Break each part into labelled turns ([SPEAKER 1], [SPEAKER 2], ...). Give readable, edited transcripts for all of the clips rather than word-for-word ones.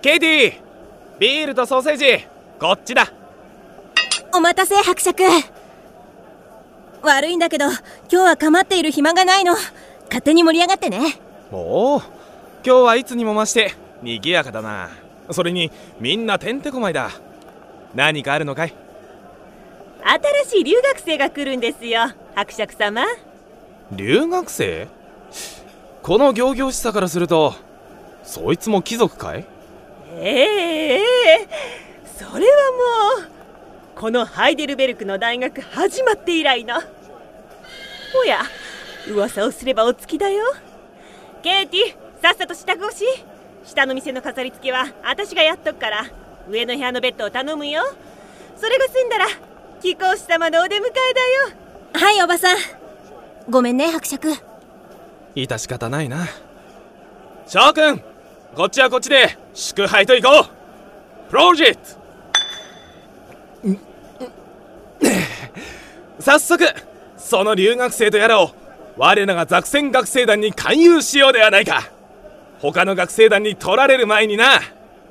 [SPEAKER 1] ケイティ、ビールとソーセージこっちだ。
[SPEAKER 2] お待たせ伯爵。悪いんだけど今日は構っている暇がないの。勝手に盛り上がってね。
[SPEAKER 1] おお、今日はいつにも増して賑やかだな。それにみんなてんてこまいだ。何かあるのかい？
[SPEAKER 3] 新しい留学生が来るんですよ、伯爵様。
[SPEAKER 1] 留学生？この仰々しさからするとそいつも貴族かい？
[SPEAKER 3] それはもうこのハイデルベルクの大学始まって以来の。おや、噂をすればお付きだよ。ケイティ、さっさと支度をし。下の店の飾り付けは私がやっとくから、上の部屋のベッドを頼むよ。それが済んだら貴公子様のお出迎えだよ。
[SPEAKER 2] はい、おばさん。ごめんね伯爵。
[SPEAKER 1] 致し方ないな。翔くん、こっちはこっちで祝杯と行こう。プロジェクト。早速その留学生とやらを我らがザクセン学生団に勧誘しようではないか。他の学生団に取られる前にな。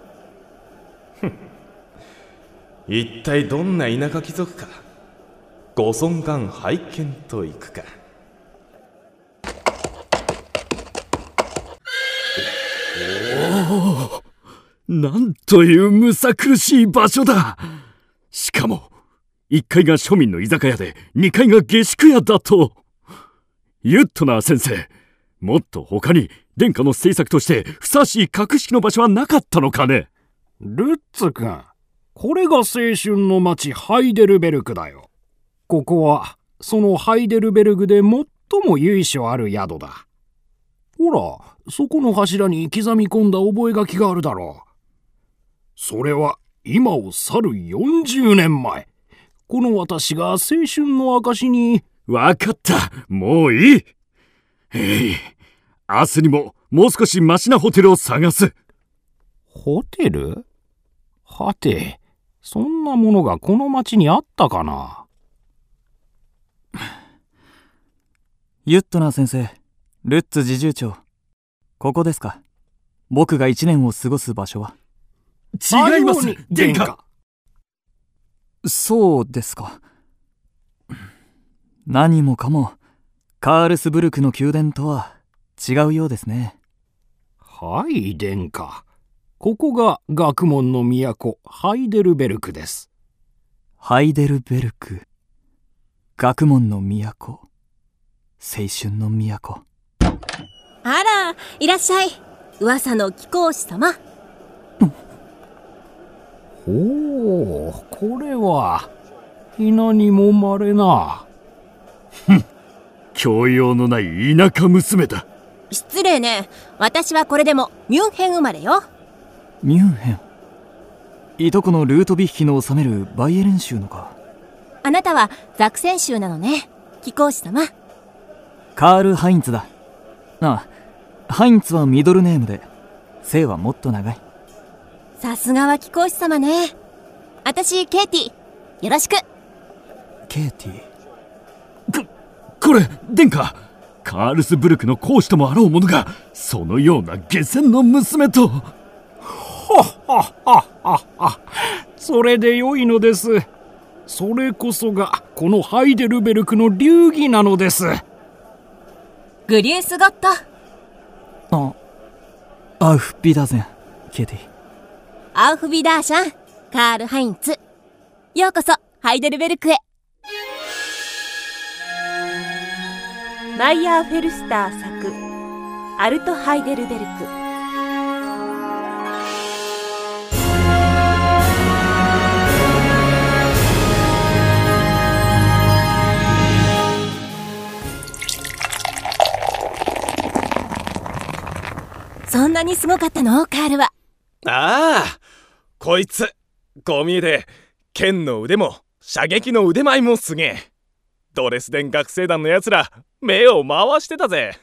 [SPEAKER 1] 一体どんな田舎貴族か、ご尊顔拝見といくか。
[SPEAKER 4] おお、なんというむさ苦しい場所だ。しかも1階が庶民の居酒屋で2階が下宿屋だと。ユットナー先生、もっと他に殿下の政策としてふさわしい格式の場所はなかったのかね？
[SPEAKER 5] ルッツ君、これが青春の町ハイデルベルクだよ。ここはそのハイデルベルグで最も由緒ある宿だ。ほら、そこの柱に刻み込んだ覚書があるだろう。それは今を去る40年前、この私が青春の証に。
[SPEAKER 4] わかった、もういい。明日にももう少しマシなホテルを探す。
[SPEAKER 5] ホテル？はて、そんなものがこの町にあったかな。
[SPEAKER 6] ユットナー先生、ルッツ侍従長、ここですか？僕が1年を過ごす場所は。
[SPEAKER 4] 違います、殿下。
[SPEAKER 6] そうですか。何もかもカールスブルクの宮殿とは違うようですね。
[SPEAKER 5] はい、殿下。ここが学問の都ハイデルベルクです。
[SPEAKER 6] ハイデルベルク、学問の都、青春の都。
[SPEAKER 2] あら、いらっしゃい。噂の貴公子様。
[SPEAKER 5] おお、これはひなにもまれな。
[SPEAKER 4] 教養のない田舎娘だ。
[SPEAKER 2] 失礼ね。私はこれでもミュンヘン生まれよ。
[SPEAKER 6] ミュンヘン、いとこのルートビッヒの治めるバイエルン州のか。
[SPEAKER 2] あなたはザクセン州なのね、貴公子様。
[SPEAKER 6] カール・ハインツだ。ああ、ハインツはミドルネームで姓はもっと長い。
[SPEAKER 2] さすがは貴公子様ね。私ケイティ、よろしく。
[SPEAKER 6] ケイティ。
[SPEAKER 4] これ殿下、カールスブルクの公子ともあろう者がそのような下賤の娘と。
[SPEAKER 5] はっはっはっはっは。それでよいのです。それこそがこのハイデルベルクの流儀なのです。
[SPEAKER 2] グリュースゴット。
[SPEAKER 6] アウフビダーゼン、ケイティ。
[SPEAKER 2] アウフビダーシャン、カール・ハインツ。ようこそハイデルベルクへ。
[SPEAKER 3] マイヤー・フェルスター作アルト・ハイデルベルク。
[SPEAKER 2] そんなにすごかったのカールは。
[SPEAKER 1] ああ、こいつこう見えて剣の腕も射撃の腕前もすげえ。ドレスデン学生団のやつら目を回してたぜ。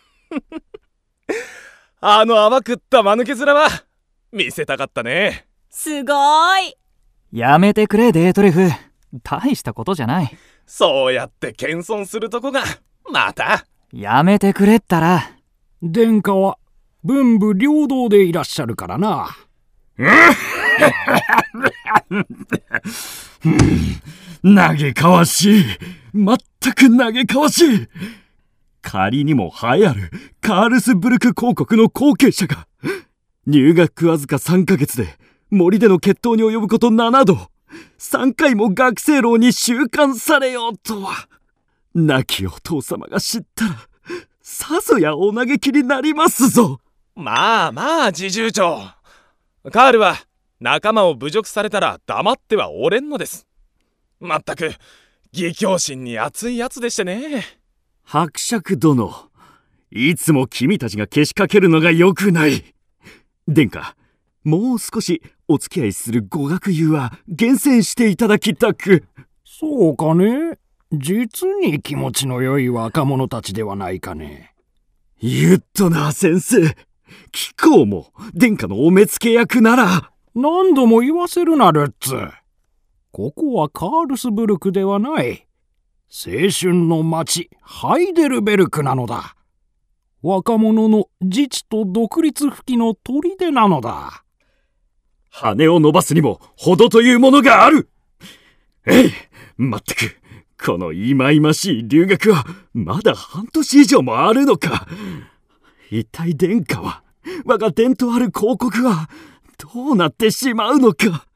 [SPEAKER 1] あの泡食った間抜け面は見せたかったね。
[SPEAKER 2] すごーい。
[SPEAKER 6] やめてくれデートレフ、大したことじゃない。
[SPEAKER 1] そうやって謙遜するとこがまた。
[SPEAKER 6] やめてくれったら。
[SPEAKER 5] 殿下は文武両道でいらっしゃるからな。
[SPEAKER 4] 嘆かわしい。まったく嘆かわしい。仮にも栄えあるカールスブルク公国の後継者が、入学わずか3ヶ月で森での決闘に及ぶこと7度、3回も学生牢に収監されようとは。亡きお父様が知ったら、さぞやお嘆きになりますぞ。
[SPEAKER 1] まあまあ、侍従長。カールは仲間を侮辱されたら黙ってはおれんのです。まったく義兄心に熱いやつでしてね。
[SPEAKER 4] 伯爵殿、いつも君たちがけしかけるのが良くない。殿下、もう少しお付き合いするご学友は厳選していただきたく。
[SPEAKER 5] そうかね。実に気持ちの良い若者たちではないかね。
[SPEAKER 4] ユットナー先生、貴公も殿下のお目付け役なら。
[SPEAKER 5] 何度も言わせるな、ルッツ。ここはカールスブルクではない。青春の町、ハイデルベルクなのだ。若者の自治と独立不起の砦なのだ。
[SPEAKER 4] 羽を伸ばすにも程というものがある。えい、まったく、この忌々しい留学はまだ半年以上もあるのか。一体殿下は、我が伝統ある公国はどうなってしまうのか。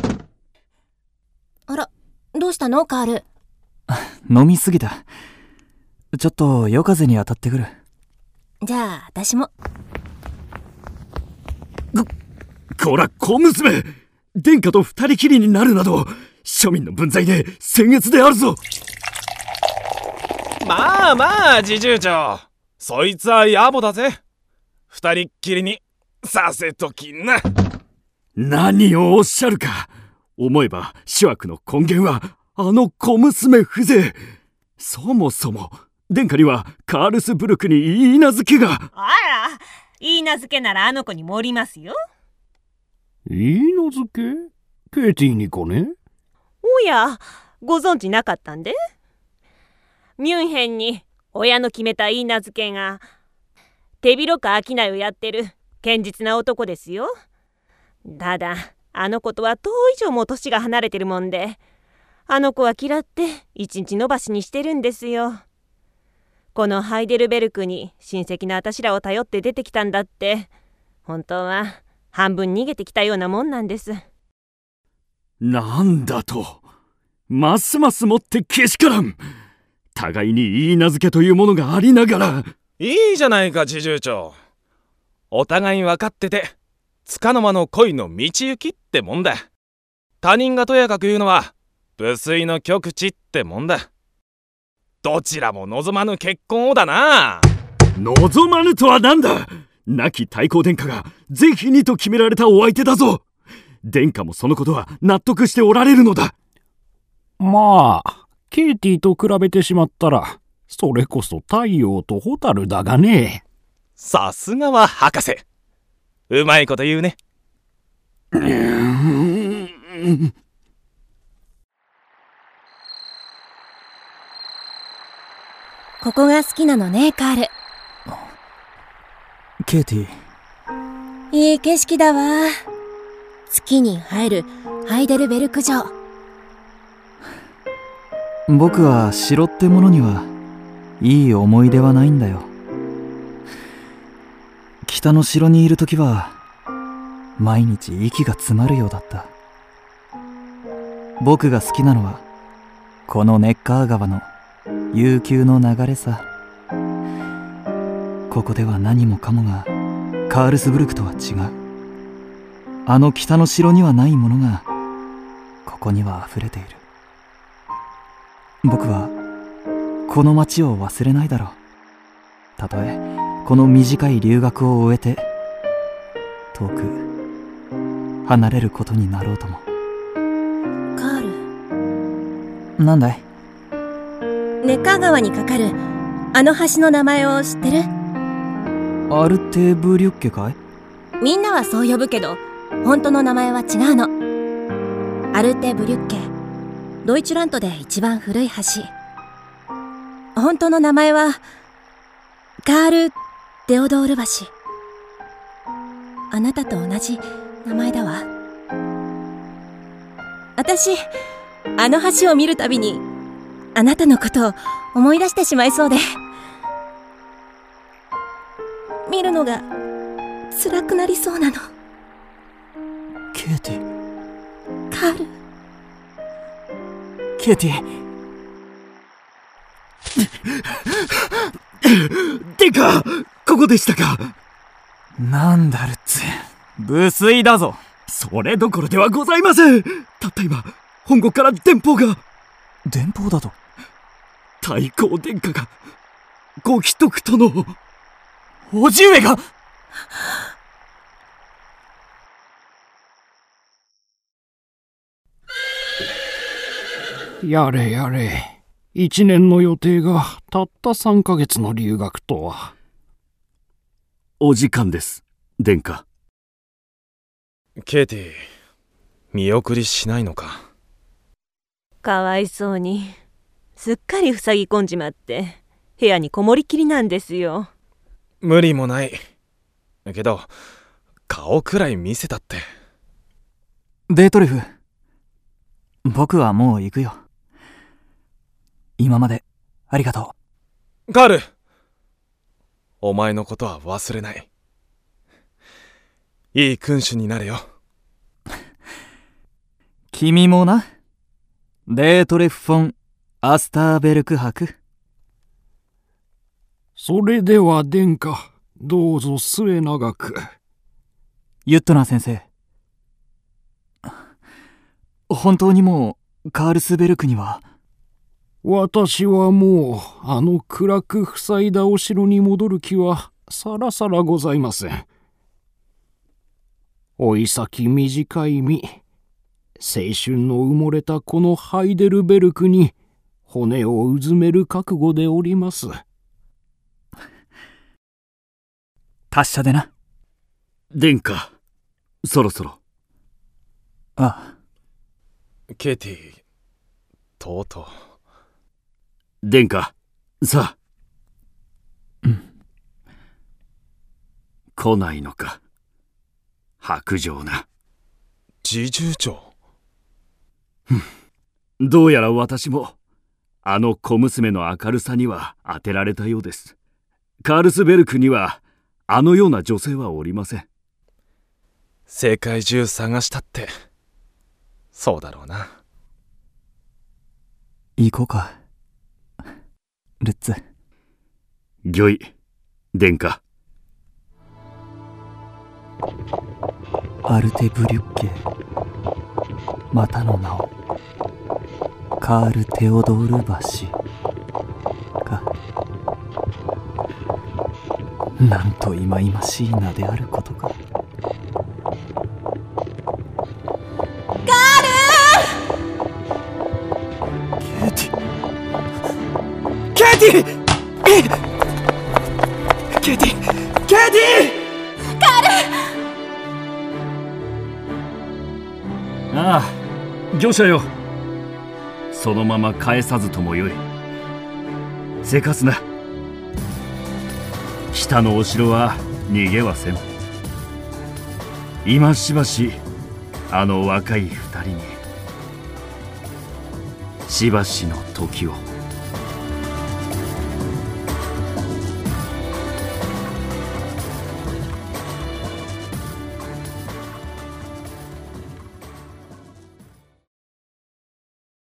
[SPEAKER 2] あら、どうしたのカール。
[SPEAKER 6] 飲みすぎた。ちょっと夜風に当たってくる。
[SPEAKER 2] じゃあ私も。
[SPEAKER 4] こら小娘、殿下と二人きりになるなど庶民の分際で僭越であるぞ。
[SPEAKER 1] まあまあ、侍従長。そいつは野暮だぜ。二人っきりにさせときな。
[SPEAKER 4] 何をおっしゃるか。思えば諸悪の根源はあの小娘風情。そもそも殿下にはカールスブルクに言い名付けが。
[SPEAKER 3] あら、言い名付けならあの子に盛りますよ。
[SPEAKER 5] 言い名付け？ケイティにかね？
[SPEAKER 3] おや、ご存知なかったんで？ミュンヘンに親の決めた言い名付けが、手広く商いをやってる堅実な男ですよ。ただあの子とは10以上も年が離れてるもんで、あの子は嫌って一日延ばしにしてるんですよ。このハイデルベルクに親戚のあたしらを頼って出てきたんだって、本当は半分逃げてきたようなもんなんです。
[SPEAKER 4] なんだと、ますますもってけしからん。互いに言い名付けというものがありながら。
[SPEAKER 1] いいじゃないか、侍従長。お互い分かってて束の間の恋の道行きってもんだ。他人がとやかく言うのは無粋の極致ってもんだ。どちらも望まぬ結婚をだな。
[SPEAKER 4] 望まぬとはなんだ。亡き太閤殿下が是非にと決められたお相手だぞ。殿下もそのことは納得しておられるのだ。
[SPEAKER 5] まあ、ケイティと比べてしまったら、それこそ太陽と蛍だがね。
[SPEAKER 1] さすがは博士。うまいこと言うね。
[SPEAKER 2] ここが好きなのね、カール。
[SPEAKER 6] ケイティ。
[SPEAKER 2] いい景色だわ。月に入るハイデルベルク城。
[SPEAKER 6] 僕は城ってものにはいい思い出はないんだよ。北の城にいるときは毎日息が詰まるようだった。僕が好きなのはこのネッカー川の悠久の流れさ。ここでは何もかもがカールスブルクとは違う。あの北の城にはないものがここには溢れている。僕はこの街を忘れないだろう。たとえこの短い留学を終えて遠く離れることになろうとも。
[SPEAKER 2] カー
[SPEAKER 6] ル。なんだい？
[SPEAKER 2] ネッカー川にかかるあの橋の名前を知ってる？
[SPEAKER 6] アルテ・ブリュッケかい？
[SPEAKER 2] みんなはそう呼ぶけど本当の名前は違うの。アルテ・ブリュッケ、ドイツラントで一番古い橋。本当の名前はカール・デオドール橋。あなたと同じ名前だわ。私、あの橋を見るたびにあなたのことを思い出してしまいそうで、見るのが辛くなりそうなの。
[SPEAKER 6] ケイティ。
[SPEAKER 2] カール。
[SPEAKER 6] ケイティ。
[SPEAKER 4] でか、ここでしたか。
[SPEAKER 6] なんだルッツ、無粋だぞ。
[SPEAKER 4] それどころではございません。たった今本国から電報が。
[SPEAKER 6] 電報だと。
[SPEAKER 4] 太閤殿下がご秘匿との。
[SPEAKER 6] 叔父上が。
[SPEAKER 5] やれやれ、1年の予定がたった3ヶ月の留学とは。
[SPEAKER 4] お時間です、殿下。
[SPEAKER 1] ケイティ、見送りしないのか。
[SPEAKER 3] かわいそうに、すっかり塞ぎ込んじまって部屋にこもりきりなんですよ。
[SPEAKER 1] 無理もない。けど顔くらい見せたって。
[SPEAKER 6] デートレフ、僕はもう行くよ。今までありがと
[SPEAKER 1] う。カール、お前のことは忘れない。いい君主になれよ。
[SPEAKER 6] 君もな、デートレフ・フォン・アスターベルク伯。
[SPEAKER 5] それでは殿下、どうぞ末永く。
[SPEAKER 6] ユットナー先生、本当にもうカールスベルクには。
[SPEAKER 5] 私はもうあの暗く塞いだお城に戻る気はさらさらございません。老い先短い身、青春の埋もれたこのハイデルベルクに骨をうずめる覚悟でおります。
[SPEAKER 6] 達者でな。
[SPEAKER 4] 殿下、そろそろ。
[SPEAKER 6] あ
[SPEAKER 1] あ。ケイティ、とうとう。
[SPEAKER 4] 殿下、さあ。
[SPEAKER 6] うん。
[SPEAKER 4] 来ないのか、薄情な。
[SPEAKER 1] 侍従長。
[SPEAKER 4] どうやら私もあの小娘の明るさには当てられたようです。カールスベルクにはあのような女性はおりません。
[SPEAKER 1] 世界中探したってそうだろうな。
[SPEAKER 6] 行こうか、ルッツ。
[SPEAKER 4] 御意、殿下。
[SPEAKER 6] アルテブリュッケ、またの名をカール・テオドール橋か。なんと忌々しい名であることか。
[SPEAKER 2] カール！
[SPEAKER 6] ケイティ、ケイティ、ケイティ、ケイティ。
[SPEAKER 4] ああ、御者よ。そのまま返さずともよい。せかすな。北のお城は逃げはせん。今しばしあの若い二人にしばしの時を。